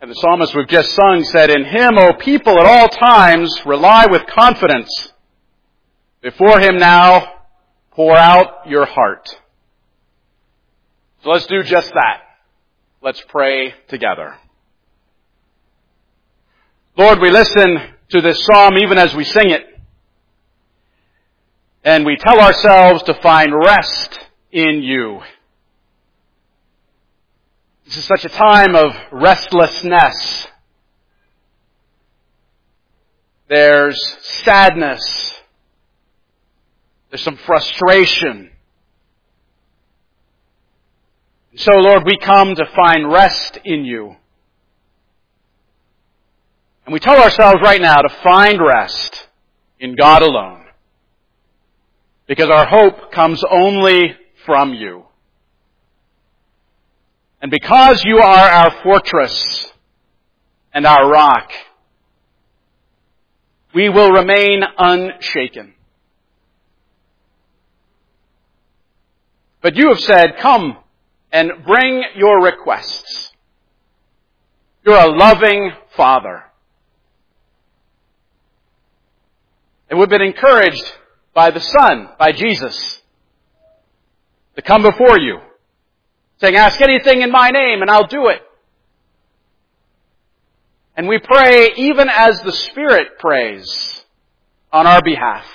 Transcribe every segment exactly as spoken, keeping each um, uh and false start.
And the psalmist we've just sung said, "In Him, O people, at all times rely with confidence. Before Him now, pour out your heart." So let's do just that. Let's pray together. Lord, we listen to this psalm even as we sing it. And we tell ourselves to find rest in you. This is such a time of restlessness. There's sadness. There's some frustration. So, Lord, we come to find rest in you. And we tell ourselves right now to find rest in God alone. Because our hope comes only from you. And because you are our fortress and our rock, we will remain unshaken. But you have said, "Come and bring your requests." You're a loving Father. And we've been encouraged by the Son, by Jesus, to come before you, saying, "Ask anything in my name and I'll do it." And we pray even as the Spirit prays on our behalf.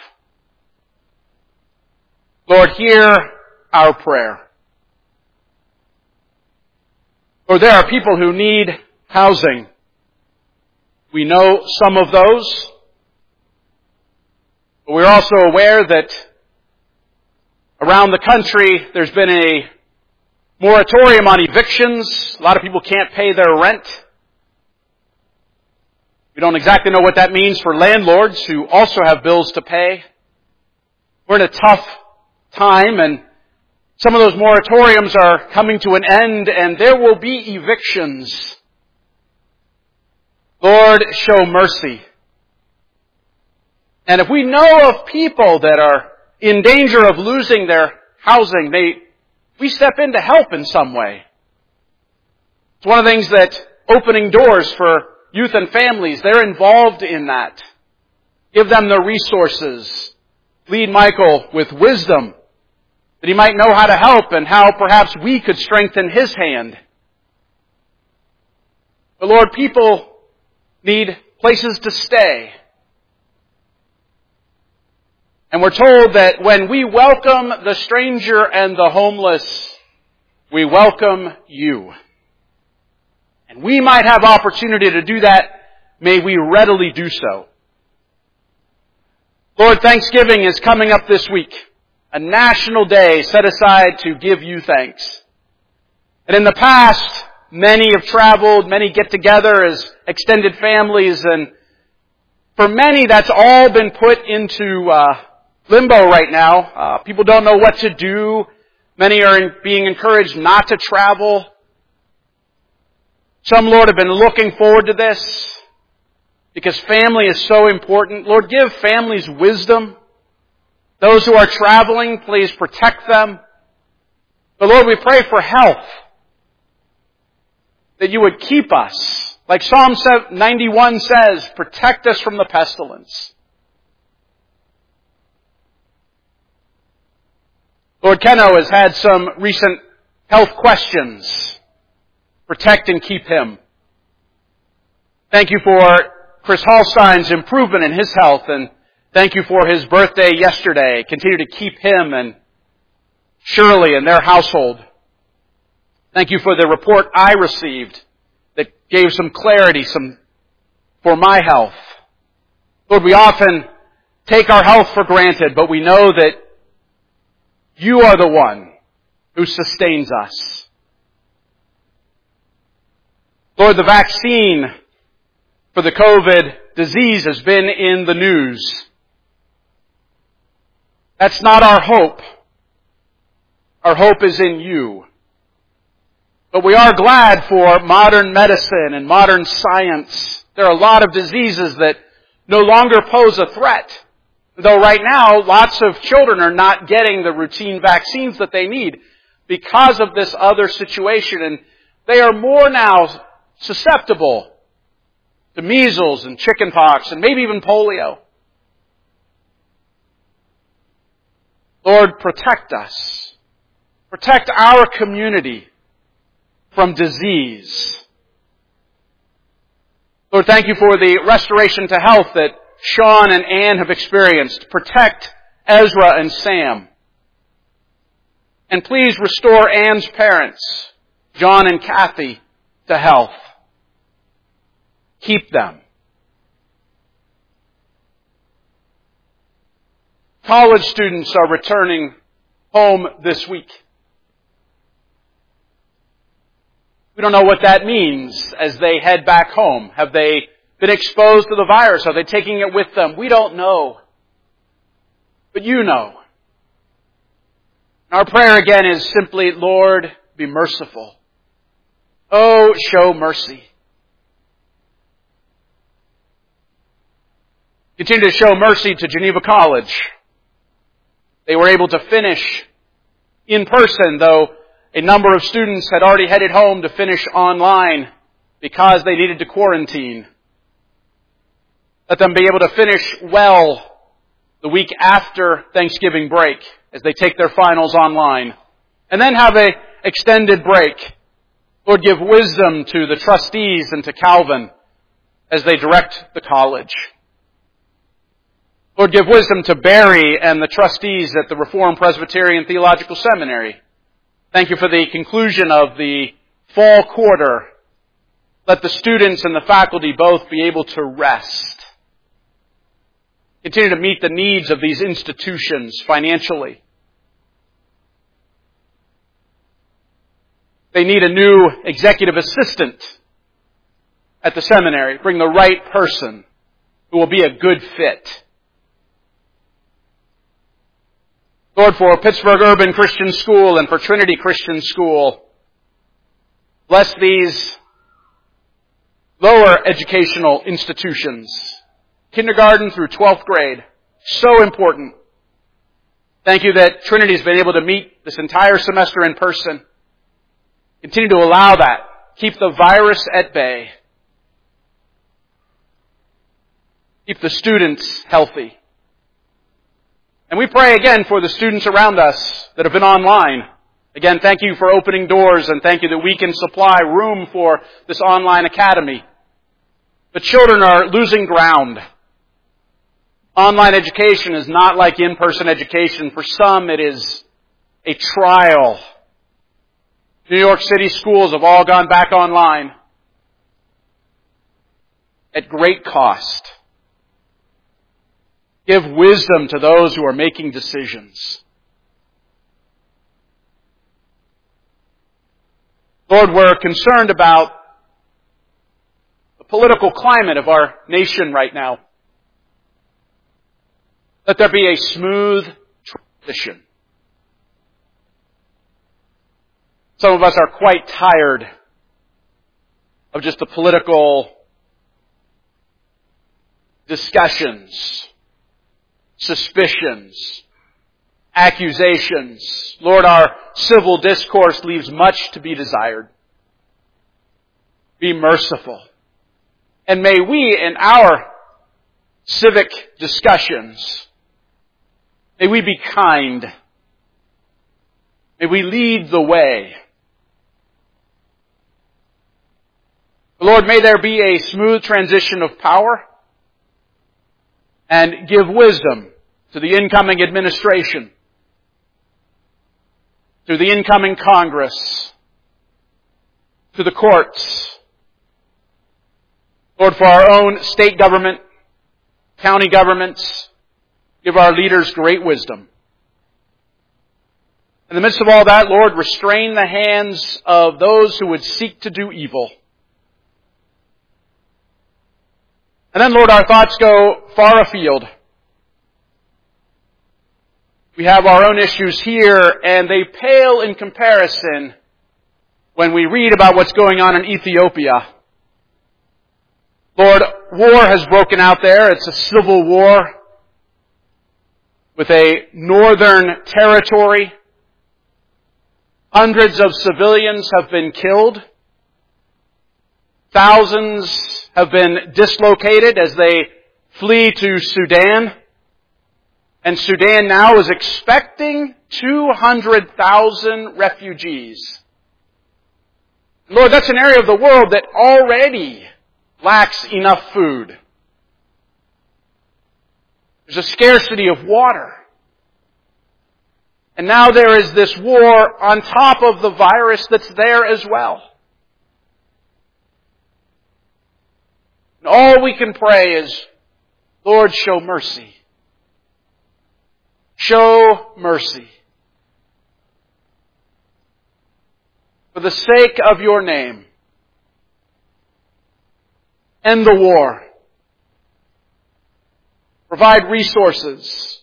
Lord, hear our prayer. Lord, there are people who need housing. We know some of those. But we're also aware that around the country there's been a moratorium on evictions. A lot of people can't pay their rent. We don't exactly know what that means for landlords who also have bills to pay. We're in a tough time, and some of those moratoriums are coming to an end, and there will be evictions. Lord, show mercy. And if we know of people that are in danger of losing their housing, they, we step in to help in some way. It's one of the things that opening doors for youth and families, they're involved in that. Give them the resources. Lead Michael with wisdom that he might know how to help and how perhaps we could strengthen his hand. But Lord, people need places to stay. And we're told that when we welcome the stranger and the homeless, we welcome you. And we might have opportunity to do that. May we readily do so. Lord, Thanksgiving is coming up this week. A national day set aside to give you thanks. And in the past, many have traveled, many get together as extended families, and for many that's all been put into uh, limbo right now. Uh, people don't know what to do. Many are in, being encouraged not to travel. Some, Lord, have been looking forward to this because family is so important. Lord, give families wisdom. Those who are traveling, please protect them. But Lord, we pray for health. That you would keep us. Like Psalm ninety-one says, protect us from the pestilence. Lord, Keno has had some recent health questions. Protect and keep him. Thank you for Chris Hallstein's improvement in his health, and thank you for his birthday yesterday. Continue to keep him and Shirley and their household. Thank you for the report I received that gave some clarity some for my health. Lord, we often take our health for granted, but we know that you are the one who sustains us. Lord, the vaccine for the COVID disease has been in the news. That's not our hope. Our hope is in you. But we are glad for modern medicine and modern science. There are a lot of diseases that no longer pose a threat. Though right now, lots of children are not getting the routine vaccines that they need because of this other situation. And they are more now susceptible to measles and chickenpox and maybe even polio. Lord, protect us. Protect our community from disease. Lord, thank you for the restoration to health that Sean and Ann have experienced. Protect Ezra and Sam. And please restore Ann's parents, John and Kathy, to health. Keep them. College students are returning home this week. We don't know what that means as they head back home. Have they been exposed to the virus? Are they taking it with them? We don't know. But you know. Our prayer again is simply, Lord, be merciful. Oh, show mercy. Continue to show mercy to Geneva College. They were able to finish in person, though a number of students had already headed home to finish online because they needed to quarantine. Let them be able to finish well the week after Thanksgiving break as they take their finals online. And then have an extended break. Lord, give wisdom to the trustees and to Calvin as they direct the college. Lord, give wisdom to Barry and the trustees at the Reformed Presbyterian Theological Seminary. Thank you for the conclusion of the fall quarter. Let the students and the faculty both be able to rest. Continue to meet the needs of these institutions financially. They need a new executive assistant at the seminary. Bring the right person who will be a good fit. Lord, for Pittsburgh Urban Christian School and for Trinity Christian School, bless these lower educational institutions, kindergarten through twelfth grade. So important. Thank you that Trinity has been able to meet this entire semester in person. Continue to allow that. Keep the virus at bay. Keep the students healthy. And we pray again for the students around us that have been online. Again, thank you for opening doors and thank you that we can supply room for this online academy. But children are losing ground. Online education is not like in-person education. For some, it is a trial. New York City schools have all gone back online at great cost. Give wisdom to those who are making decisions. Lord, we're concerned about the political climate of our nation right now. Let there be a smooth transition. Some of us are quite tired of just the political discussions, suspicions, accusations. Lord, our civil discourse leaves much to be desired. Be merciful. And may we, in our civic discussions, may we be kind. May we lead the way. Lord, may there be a smooth transition of power and give wisdom to the incoming administration, to the incoming Congress, to the courts. Lord, for our own state government, county governments, give our leaders great wisdom. In the midst of all that, Lord, restrain the hands of those who would seek to do evil. And then, Lord, our thoughts go far afield. We have our own issues here, and they pale in comparison when we read about what's going on in Ethiopia. Lord, war has broken out there. It's a civil war with a northern territory. Hundreds of civilians have been killed. Thousands have been dislocated as they flee to Sudan. And Sudan now is expecting two hundred thousand refugees. Lord, that's an area of the world that already lacks enough food. There's a scarcity of water. And now there is this war on top of the virus that's there as well. And all we can pray is, Lord, show mercy. Show mercy. For the sake of your name, end the war. Provide resources.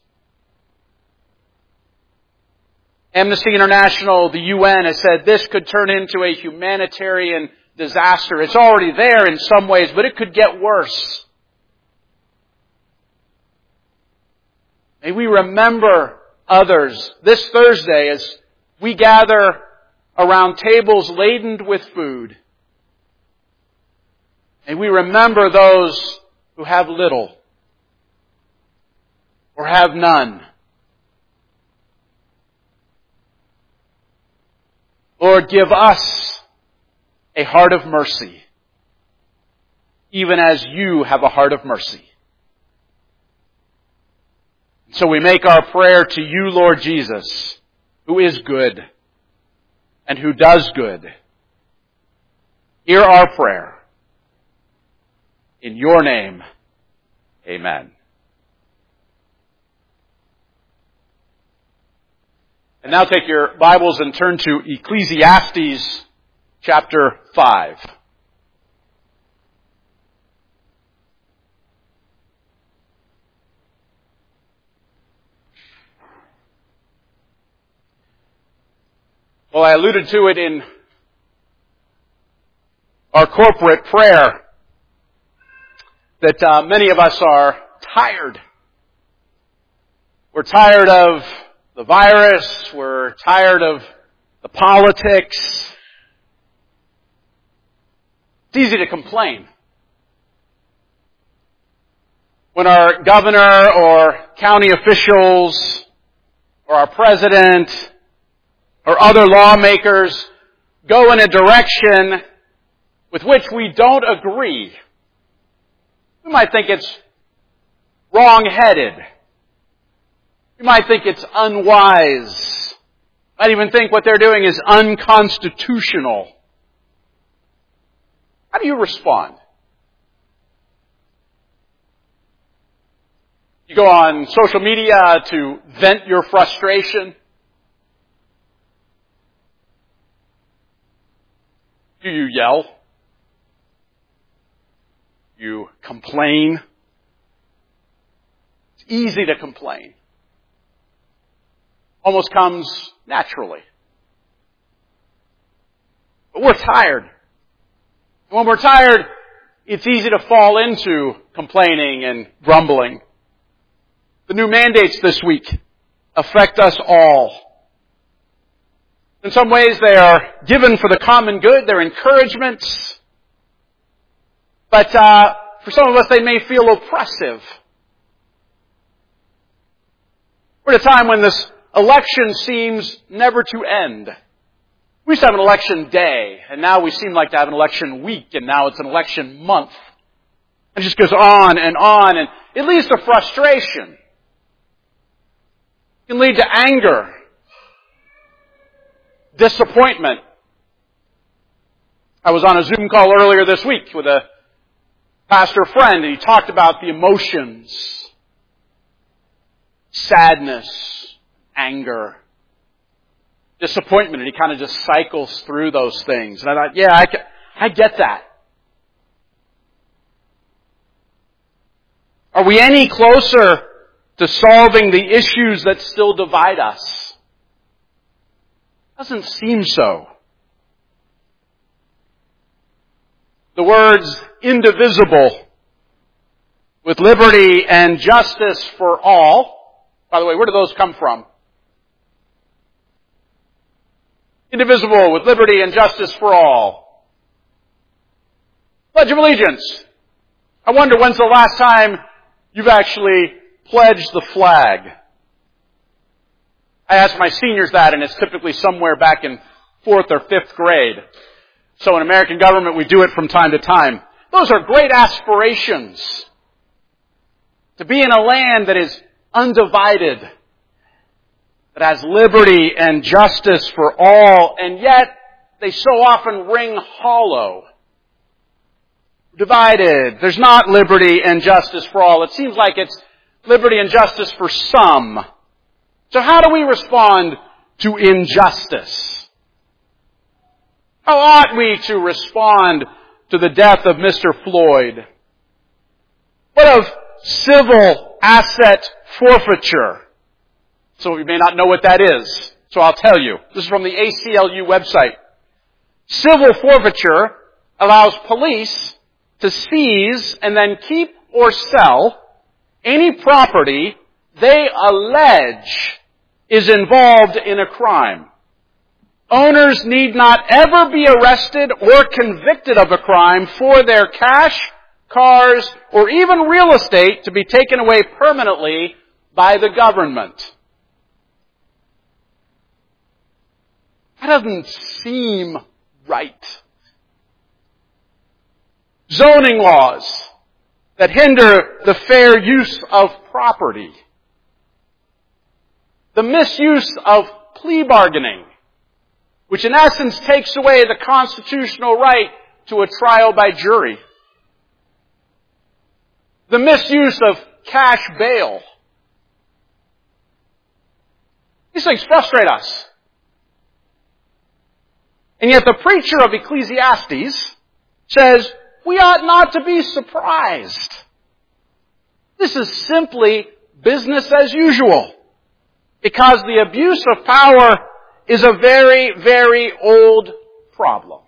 Amnesty International, the U N, has said this could turn into a humanitarian disaster. It's already there in some ways, but it could get worse. May we remember others this Thursday as we gather around tables laden with food. May we remember those who have little or have none. Lord, give us a heart of mercy, even as you have a heart of mercy. So we make our prayer to you, Lord Jesus, who is good and who does good. Hear our prayer. In your name, amen. And now take your Bibles and turn to Ecclesiastes chapter five. Well, I alluded to it in our corporate prayer that uh, many of us are tired. We're tired of the virus. We're tired of the politics. It's easy to complain. When our governor or county officials or our president or other lawmakers go in a direction with which we don't agree, we might think it's wrong-headed. We might think it's unwise. Might even think what they're doing is unconstitutional. How do you respond? You go on social media to vent your frustration? Do you yell? You complain? It's easy to complain. Almost comes naturally. But we're tired. And when we're tired, it's easy to fall into complaining and grumbling. The new mandates this week affect us all. In some ways, they are given for the common good. They're encouragements. But uh, for some of us, they may feel oppressive. We're at a time when this election seems never to end. We used to have an election day, and now we seem like to have an election week, and now it's an election month. And it just goes on and on, and it leads to frustration. It can lead to anger, disappointment. I was on a Zoom call earlier this week with a pastor friend, and he talked about the emotions, sadness, anger, disappointment, and he kind of just cycles through those things. And I thought, yeah, I, I get that. Are we any closer to solving the issues that still divide us? Doesn't seem so. The words indivisible, with liberty and justice for all. By the way, where do those come from? Indivisible, with liberty and justice for all. Pledge of Allegiance. I wonder when's the last time you've actually pledged the flag. I ask my seniors that, and it's typically somewhere back in fourth or fifth grade. So in American government, we do it from time to time. Those are great aspirations. To be in a land that is undivided, that has liberty and justice for all, and yet they so often ring hollow. Divided. There's not liberty and justice for all. It seems like it's liberty and justice for some. So how do we respond to injustice? How ought we to respond to the death of Mister Floyd? What of civil asset forfeiture? Some of you may not know what that is, so I'll tell you. This is from the A C L U website. Civil forfeiture allows police to seize and then keep or sell any property they allege is involved in a crime. Owners need not ever be arrested or convicted of a crime for their cash, cars, or even real estate to be taken away permanently by the government. That doesn't seem right. Zoning laws that hinder the fair use of property. The misuse of plea bargaining, which in essence takes away the constitutional right to a trial by jury. The misuse of cash bail. These things frustrate us. And yet the preacher of Ecclesiastes says, we ought not to be surprised. This is simply business as usual. Because the abuse of power is a very, very old problem.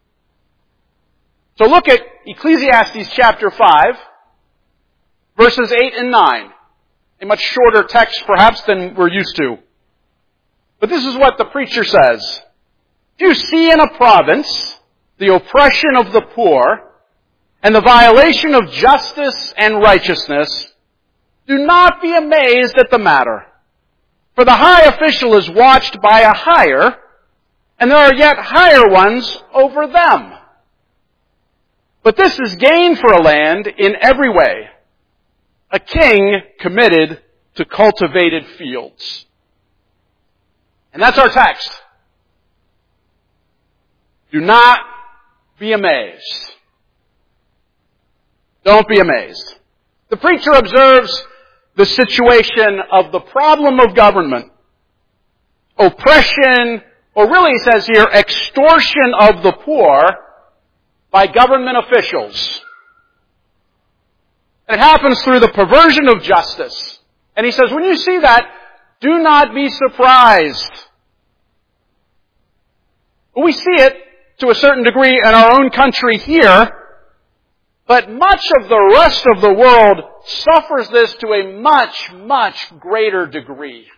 So look at Ecclesiastes chapter five, verses eight and nine. A much shorter text perhaps than we're used to. But this is what the preacher says. If you see in a province the oppression of the poor and the violation of justice and righteousness, do not be amazed at the matter. For the high official is watched by a higher, and there are yet higher ones over them. But this is gain for a land in every way, a king committed to cultivated fields. And that's our text. Do not be amazed. Don't be amazed. The preacher observes the situation of the problem of government, oppression, or really he says here, extortion of the poor by government officials. And it happens through the perversion of justice. And he says, when you see that, do not be surprised. We see it to a certain degree in our own country here, but much of the rest of the world suffers this to a much, much greater degree.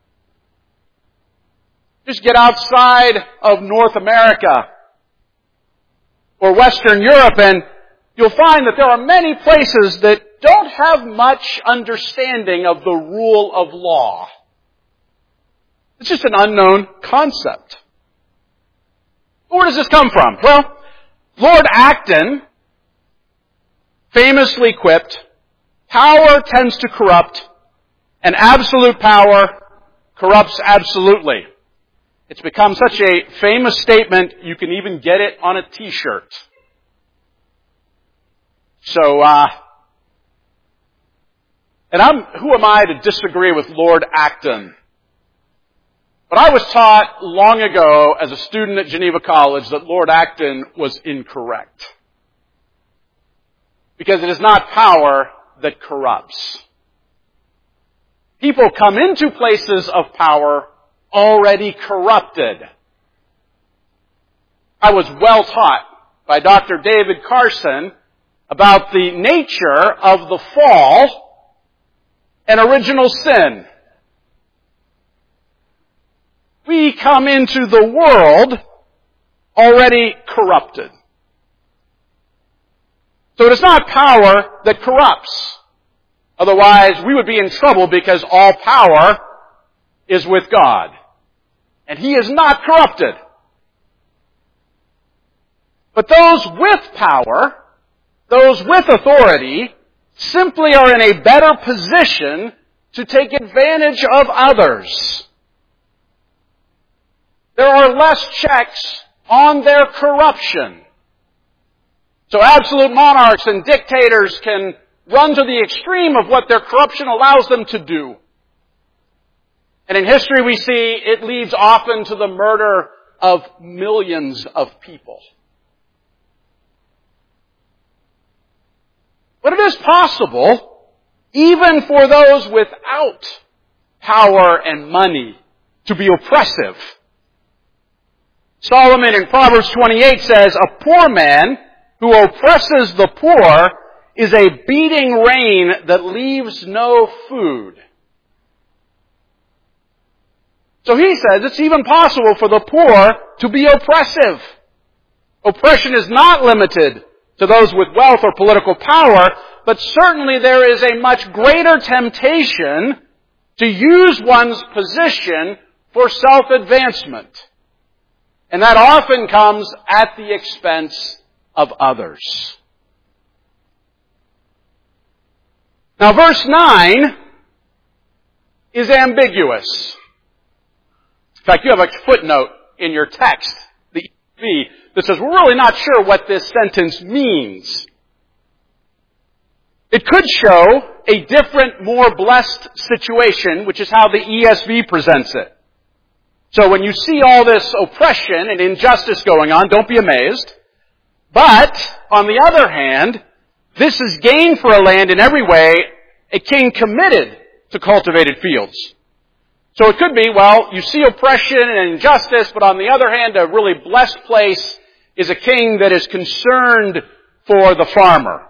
Just get outside of North America or Western Europe and you'll find that there are many places that don't have much understanding of the rule of law. It's just an unknown concept. Where does this come from? Well, Lord Acton famously quipped, power tends to corrupt, and absolute power corrupts absolutely. It's become such a famous statement, you can even get it on a t-shirt. So, uh, and I'm, who am I to disagree with Lord Acton? But I was taught long ago as a student at Geneva College that Lord Acton was incorrect. Because it is not power that corrupts. People come into places of power already corrupted. I was well taught by Doctor David Carson about the nature of the fall and original sin. We come into the world already corrupted. it is not power that corrupts. Otherwise, we would be in trouble because all power is with God. And He is not corrupted. But those with power, those with authority, simply are in a better position to take advantage of others. There are less checks on their corruption. So absolute monarchs and dictators can run to the extreme of what their corruption allows them to do. And in history we see it leads often to the murder of millions of people. But it is possible, even for those without power and money, to be oppressive. Solomon in Proverbs twenty-eight says, "A poor man who oppresses the poor is a beating rain that leaves no food." So he says it's even possible for the poor to be oppressive. Oppression is not limited to those with wealth or political power, but certainly there is a much greater temptation to use one's position for self-advancement. And that often comes at the expense of others. Now verse nine is ambiguous. In fact, you have a footnote in your text, the E S V, that says we're really not sure what this sentence means. It could show a different, more blessed situation, which is how the E S V presents it. So when you see all this oppression and injustice going on, don't be amazed. But, on the other hand, this is gain for a land in every way, a king committed to cultivated fields. So it could be, well, you see oppression and injustice, but on the other hand, a really blessed place is a king that is concerned for the farmer.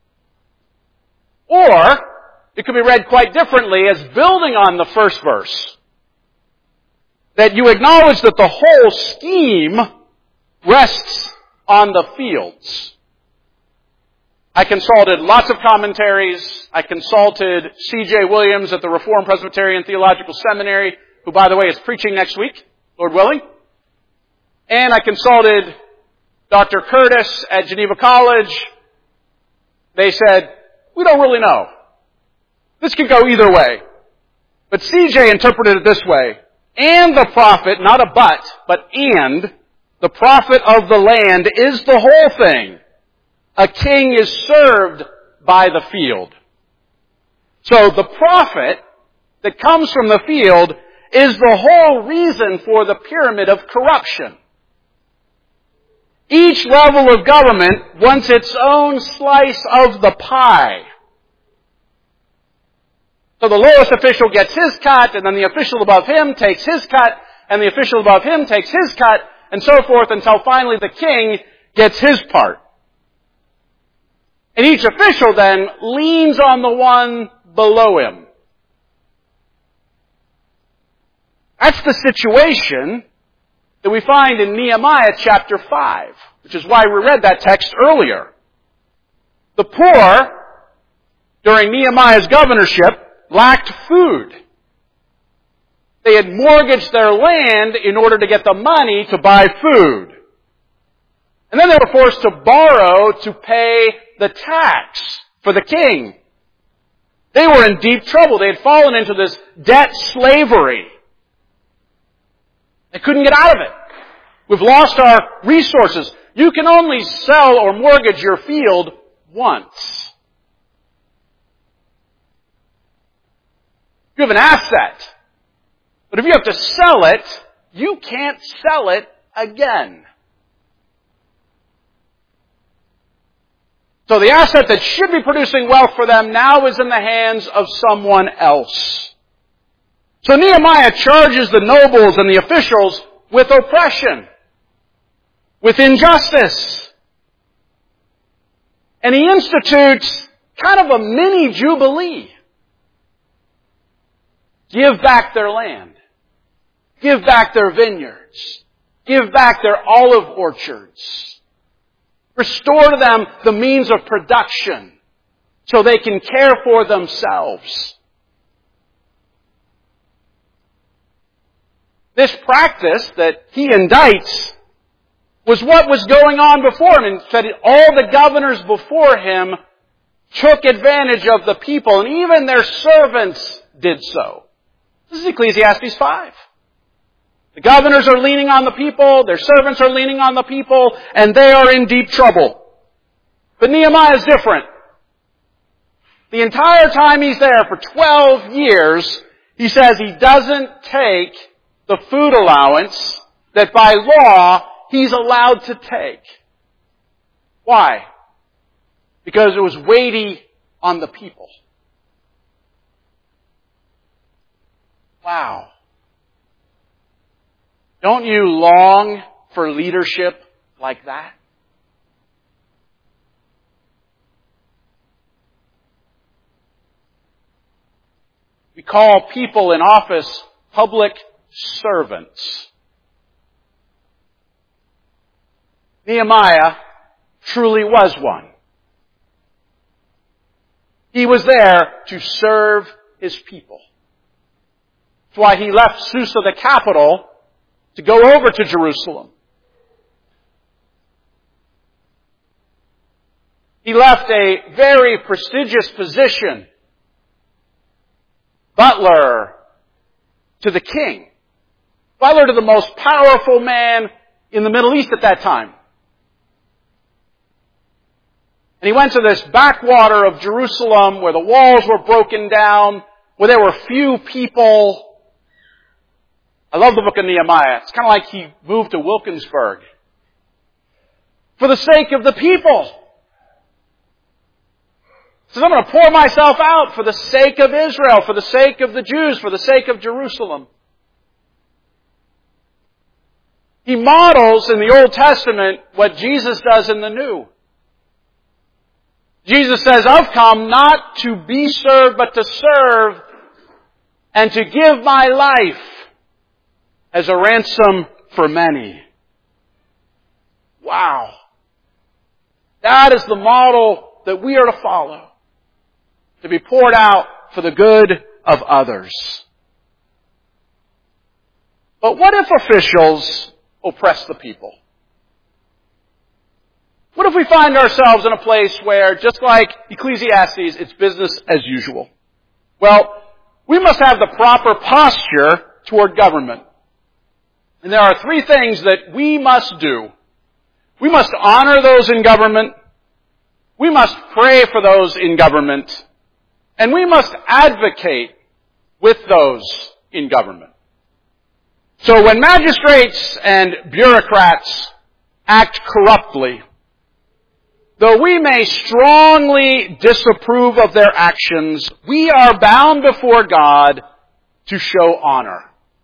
Or, it could be read quite differently as building on the first verse. That you acknowledge that the whole scheme rests on the fields. I consulted lots of commentaries. I consulted C J Williams at the Reformed Presbyterian Theological Seminary, who, by the way, is preaching next week, Lord willing. And I consulted Doctor Curtis at Geneva College. They said, we don't really know. This could go either way. But C J interpreted it this way. And the prophet, not a but, but and, the prophet of the land is the whole thing. A king is served by the field. So the prophet that comes from the field is the whole reason for the pyramid of corruption. Each level of government wants its own slice of the pie. So the lowest official gets his cut, and then the official above him takes his cut, and the official above him takes his cut, and so forth until finally the king gets his part. And each official then leans on the one below him. That's the situation that we find in Nehemiah chapter five, which is why we read that text earlier. The poor, during Nehemiah's governorship, lacked food. They had mortgaged their land in order to get the money to buy food. And then they were forced to borrow to pay the tax for the king. They were in deep trouble. They had fallen into this debt slavery. They couldn't get out of it. We've lost our resources. You can only sell or mortgage your field once. You have an asset. But if you have to sell it, you can't sell it again. So the asset that should be producing wealth for them now is in the hands of someone else. So Nehemiah charges the nobles and the officials with oppression, with injustice. And he institutes kind of a mini jubilee. Give back their land. Give back their vineyards. Give back their olive orchards. Restore to them the means of production so they can care for themselves. This practice that he indicts was what was going on before him. And said all the governors before him took advantage of the people, and even their servants did so. This is Ecclesiastes five. The governors are leaning on the people, their servants are leaning on the people, and they are in deep trouble. But Nehemiah is different. The entire time he's there, for twelve years, he says he doesn't take the food allowance that by law he's allowed to take. Why? Because it was weighty on the people. Wow. Don't you long for leadership like that? We call people in office public servants. Nehemiah truly was one. He was there to serve his people. That's why he left Susa, the capital, to go over to Jerusalem. He left a very prestigious position, butler to the king, butler to the most powerful man in the Middle East at that time. And he went to this backwater of Jerusalem where the walls were broken down, where there were few people. I love the book of Nehemiah. It's kind of like he moved to Wilkinsburg for the sake of the people. He says, I'm going to pour myself out for the sake of Israel, for the sake of the Jews, for the sake of Jerusalem. He models in the Old Testament what Jesus does in the New. Jesus says, I've come not to be served, but to serve and to give my life as a ransom for many. Wow. That is the model that we are to follow. To be poured out for the good of others. But what if officials oppress the people? What if we find ourselves in a place where, just like Ecclesiastes, it's business as usual? Well, we must have the proper posture toward government. And there are three things that we must do. We must honor those in government. We must pray for those in government. And we must advocate with those in government. So when magistrates and bureaucrats act corruptly, though we may strongly disapprove of their actions, we are bound before God to show honor.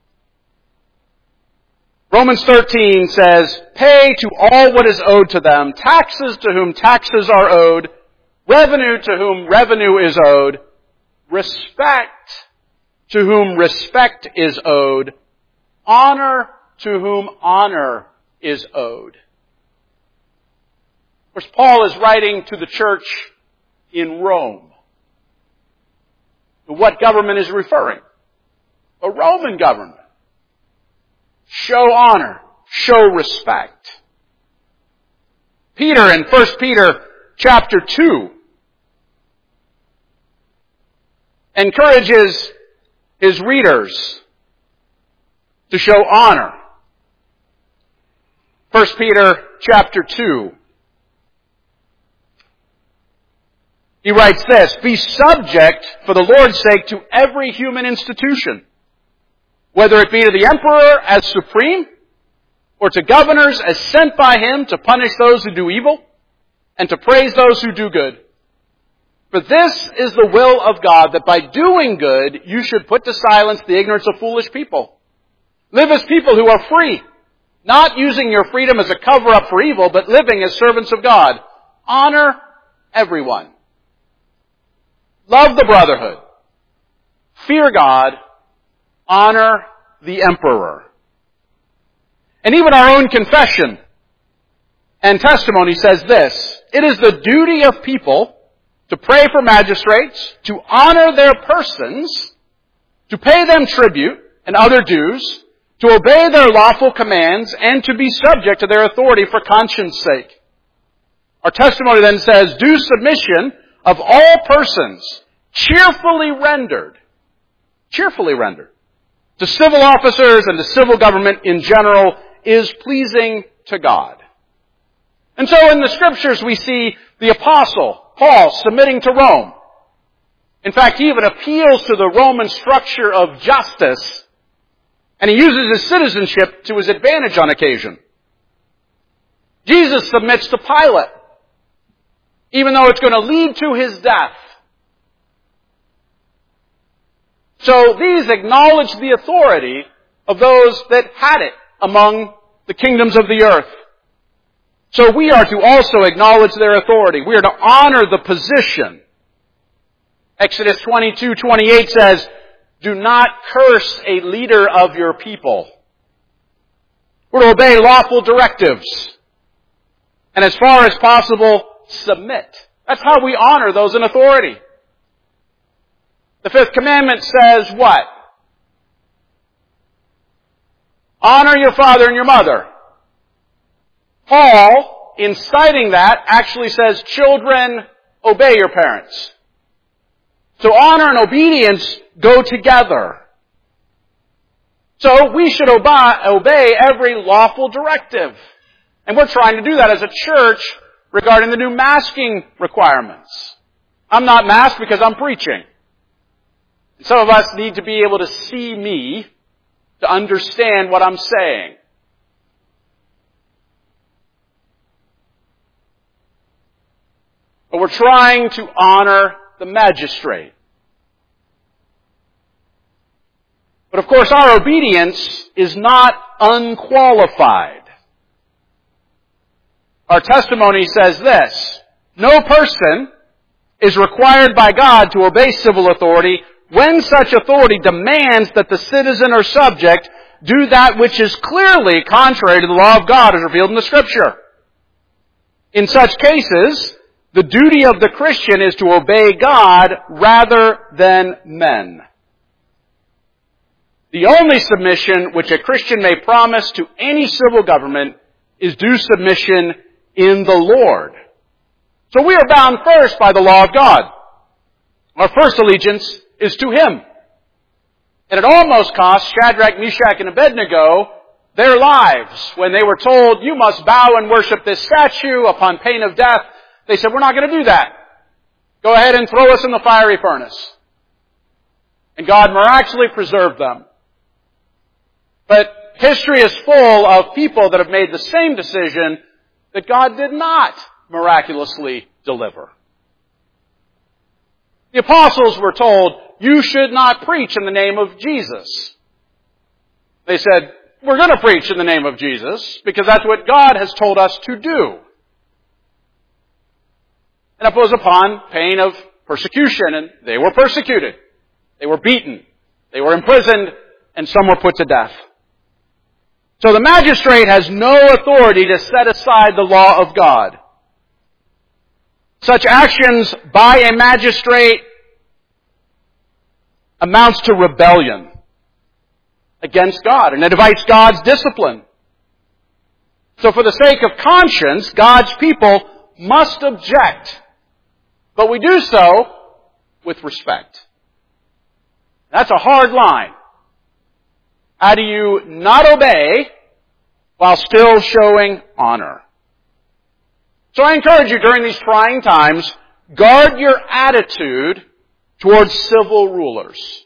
Romans thirteen says, pay to all what is owed to them, taxes to whom taxes are owed, revenue to whom revenue is owed, respect to whom respect is owed, honor to whom honor is owed. Of course, Paul is writing to the church in Rome. To what government is he referring? A Roman government. Show honor. Show respect. Peter in First Peter chapter two encourages his readers to show honor. First Peter chapter two. He writes this, be subject for the Lord's sake to every human institution, whether it be to the emperor as supreme, or to governors as sent by him to punish those who do evil, and to praise those who do good. For this is the will of God, that by doing good you should put to silence the ignorance of foolish people. Live as people who are free, not using your freedom as a cover-up for evil, but living as servants of God. Honor everyone. Love the brotherhood. Fear God. Honor the emperor. And even our own confession and Testimony says this: "It is the duty of people to pray for magistrates, to honor their persons, to pay them tribute and other dues, to obey their lawful commands, and to be subject to their authority for conscience sake." Our testimony then says, "Due submission of all persons, cheerfully rendered, cheerfully rendered, to civil officers and to civil government in general is pleasing to God." And so in the Scriptures we see the Apostle Paul submitting to Rome. In fact, he even appeals to the Roman structure of justice, and he uses his citizenship to his advantage on occasion. Jesus submits to Pilate, even though it's going to lead to his death. So these acknowledge the authority of those that had it among the kingdoms of the earth. So we are to also acknowledge their authority. We are to honor the position. Exodus twenty-two twenty-eight says, "Do not curse a leader of your people." We're to obey lawful directives. And as far as possible, submit. That's how we honor those in authority. The fifth commandment says what? Honor your father and your mother. Paul, in citing that, actually says, "Children, obey your parents." So honor and obedience go together. So we should obey every lawful directive. And we're trying to do that as a church regarding the new masking requirements. I'm not masked because I'm preaching. Some of us need to be able to see me to understand what I'm saying. But we're trying to honor the magistrate. But of course, our obedience is not unqualified. Our testimony says this: "No person is required by God to obey civil authority when such authority demands that the citizen or subject do that which is clearly contrary to the law of God as revealed in the Scripture. In such cases, the duty of the Christian is to obey God rather than men." The only submission which a Christian may promise to any civil government is due submission in the Lord. So we are bound first by the law of God. Our first allegiance is to Him. And it almost cost Shadrach, Meshach, and Abednego their lives when they were told, "You must bow and worship this statue upon pain of death." They said, "We're not going to do that. Go ahead and throw us in the fiery furnace." And God miraculously preserved them. But history is full of people that have made the same decision that God did not miraculously deliver. The apostles were told, "You should not preach in the name of Jesus." They said, "We're going to preach in the name of Jesus because that's what God has told us to do." And it was upon pain of persecution, and they were persecuted. They were beaten. They were imprisoned, and some were put to death. So the magistrate has no authority to set aside the law of God. Such actions by a magistrate amounts to rebellion against God, and it invites God's discipline. So for the sake of conscience, God's people must object, but we do so with respect. That's a hard line. How do you not obey while still showing honor? So I encourage you during these trying times, guard your attitude towards civil rulers.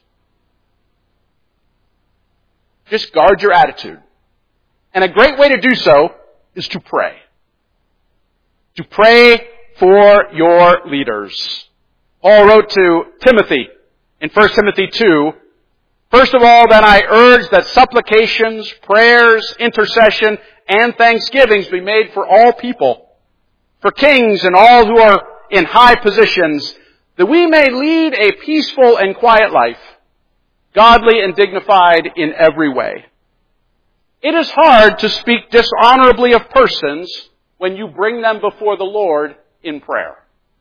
Just guard your attitude. And a great way to do so is to pray. To pray for your leaders. Paul wrote to Timothy in First Timothy two, "First of all, then I urge that supplications, prayers, intercession, and thanksgivings be made for all people, for kings and all who are in high positions, that we may lead a peaceful and quiet life, godly and dignified in every way." It is hard to speak dishonorably of persons when you bring them before the Lord in prayer.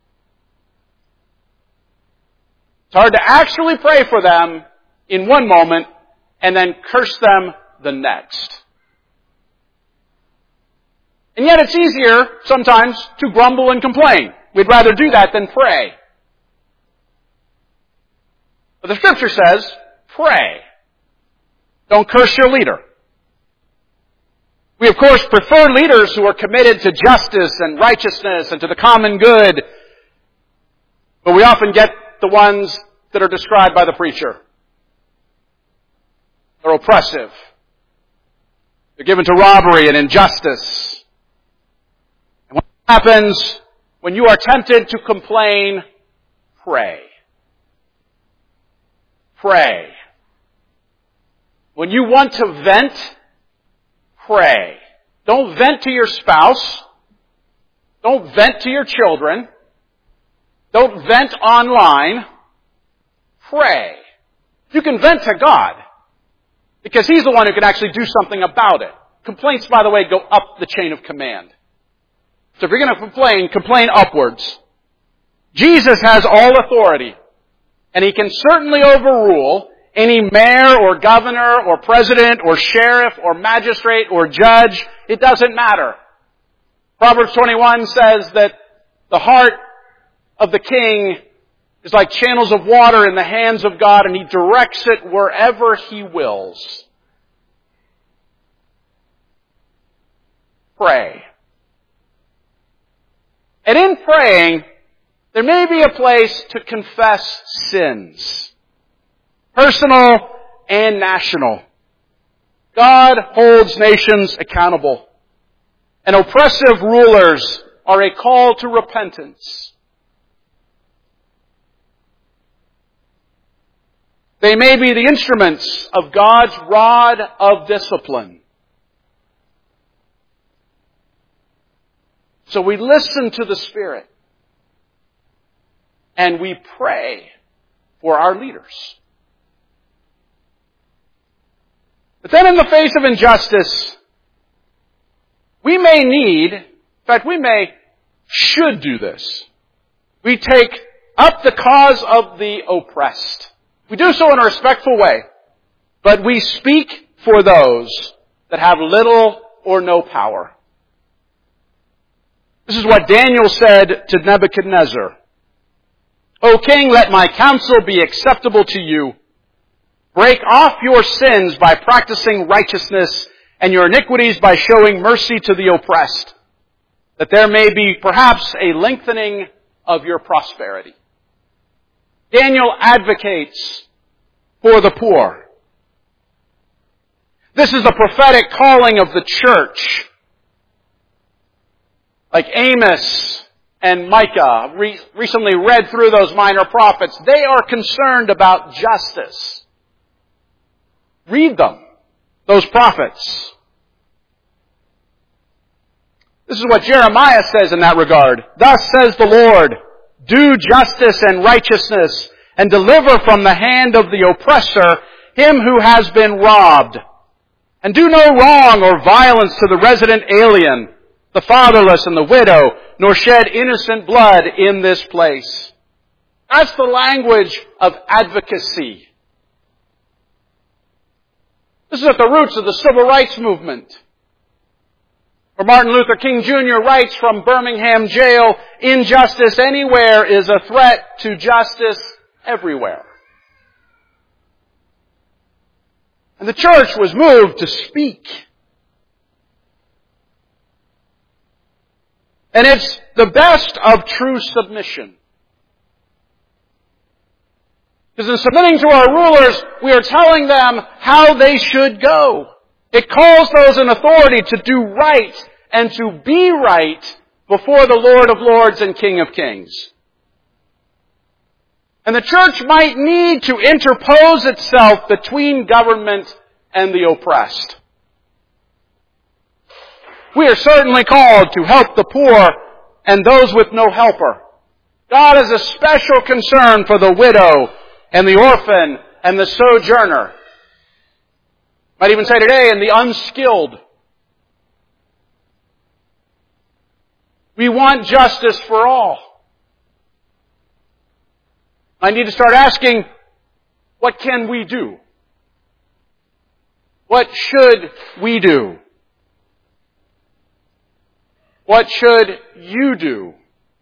It's hard to actually pray for them in one moment and then curse them the next. And yet it's easier sometimes to grumble and complain. We'd rather do that than pray. But the Scripture says, pray. Don't curse your leader. We, of course, prefer leaders who are committed to justice and righteousness and to the common good. But we often get the ones that are described by the preacher. They're oppressive. They're given to robbery and injustice. And what happens when you are tempted to complain? Pray. Pray. When you want to vent, pray. Don't vent to your spouse. Don't vent to your children. Don't vent online. Pray. You can vent to God, because He's the one who can actually do something about it. Complaints, by the way, go up the chain of command. So if you're going to complain, complain upwards. Jesus has all authority, and He can certainly overrule any mayor or governor or president or sheriff or magistrate or judge. It doesn't matter. Proverbs twenty-one says that the heart of the king is like channels of water in the hands of God, and He directs it wherever He wills. Pray. And in praying, there may be a place to confess sins. Personal and national. God holds nations accountable. And oppressive rulers are a call to repentance. They may be the instruments of God's rod of discipline. So we listen to the Spirit. And we pray for our leaders. But then in the face of injustice, we may need, in fact we may, should do this. We take up the cause of the oppressed. We do so in a respectful way, but we speak for those that have little or no power. This is what Daniel said to Nebuchadnezzar. O king, let my counsel be acceptable to you. Break off your sins by practicing righteousness and your iniquities by showing mercy to the oppressed, that there may be perhaps a lengthening of your prosperity. Daniel advocates for the poor. This is the prophetic calling of the church. Like Amos and Micah, re- recently read through those minor prophets, they are concerned about justice. Read them, those prophets. This is what Jeremiah says in that regard. Thus says the Lord, do justice and righteousness, and deliver from the hand of the oppressor him who has been robbed. And do no wrong or violence to the resident alien, the fatherless and the widow, nor shed innocent blood in this place. That's the language of advocacy. This is at the roots of the civil rights movement. Where Martin Luther King Junior writes from Birmingham jail, injustice anywhere is a threat to justice everywhere. And the church was moved to speak. And it's the best of true submission. Because in submitting to our rulers, we are telling them how they should go. It calls those in authority to do right and to be right before the Lord of Lords and King of Kings. And the church might need to interpose itself between government and the oppressed. We are certainly called to help the poor and those with no helper. God has a special concern for the widow and the orphan and the sojourner. Might even say today, and the unskilled. We want justice for all. I need to start asking, what can we do? What should we do? What should you do?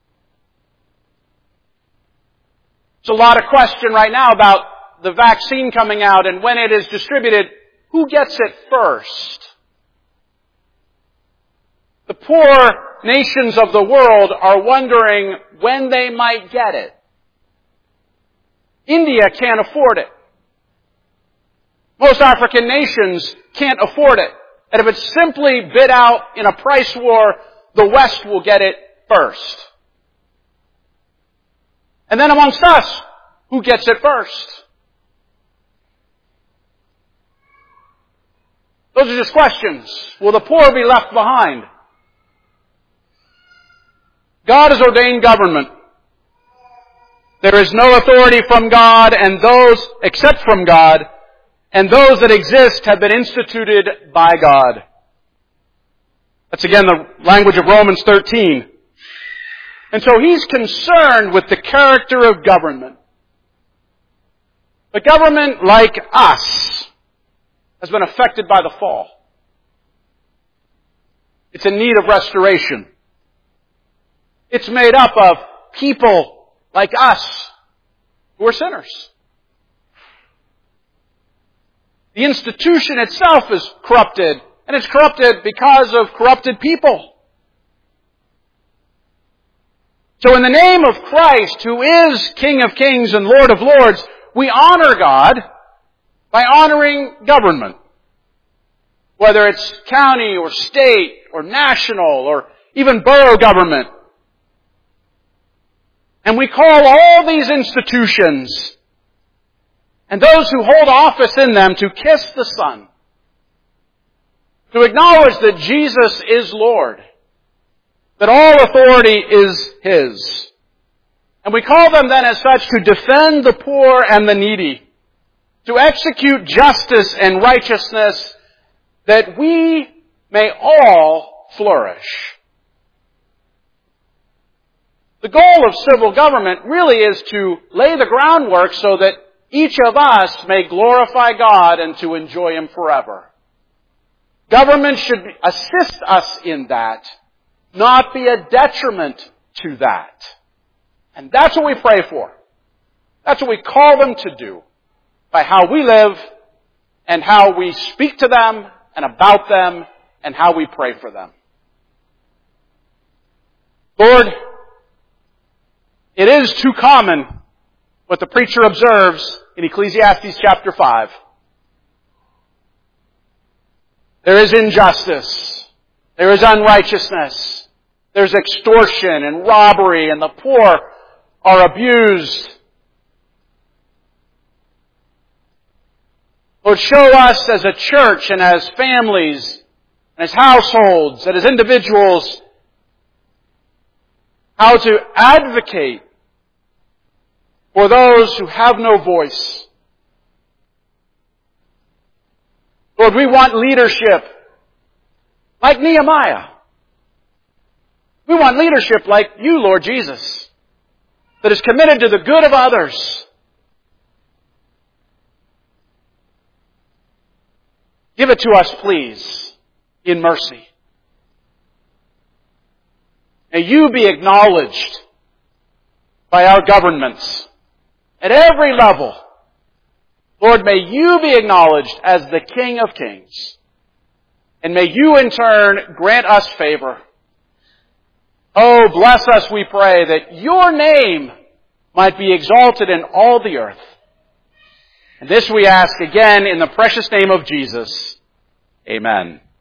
There's a lot of question right now about the vaccine coming out, and when it is distributed, who gets it first? The poor nations of the world are wondering when they might get it. India can't afford it. Most African nations can't afford it. And if it's simply bid out in a price war, the West will get it first. And then amongst us, who gets it first? Those are just questions. Will the poor be left behind? God has ordained government. There is no authority from God, and those, except from God, and those that exist have been instituted by God. That's again the language of Romans thirteen. And so he's concerned with the character of government. But government, like us, has been affected by the fall. It's in need of restoration. It's made up of people like us who are sinners. The institution itself is corrupted, and it's corrupted because of corrupted people. So in the name of Christ, who is King of Kings and Lord of Lords, we honor God by honoring government. Whether it's county or state or national or even borough government. And we call all these institutions and those who hold office in them to kiss the Son. To acknowledge that Jesus is Lord. That all authority is His. And we call them then as such to defend the poor and the needy. To execute justice and righteousness that we may all flourish. The goal of civil government really is to lay the groundwork so that each of us may glorify God and to enjoy Him forever. Government should assist us in that, not be a detriment to that. And that's what we pray for. That's what we call them to do by how we live and how we speak to them and about them and how we pray for them. Lord, it is too common what the preacher observes in Ecclesiastes chapter five. There is injustice. There is unrighteousness. There's extortion and robbery, and the poor are abused. Lord, show us as a church and as families and as households and as individuals how to advocate for those who have no voice. Lord, we want leadership like Nehemiah. We want leadership like you, Lord Jesus, that is committed to the good of others. Give it to us, please, in mercy. May you be acknowledged by our governments at every level. Lord, may you be acknowledged as the King of Kings. And may you in turn grant us favor. Oh, bless us, we pray, that your name might be exalted in all the earth. And this we ask again in the precious name of Jesus. Amen.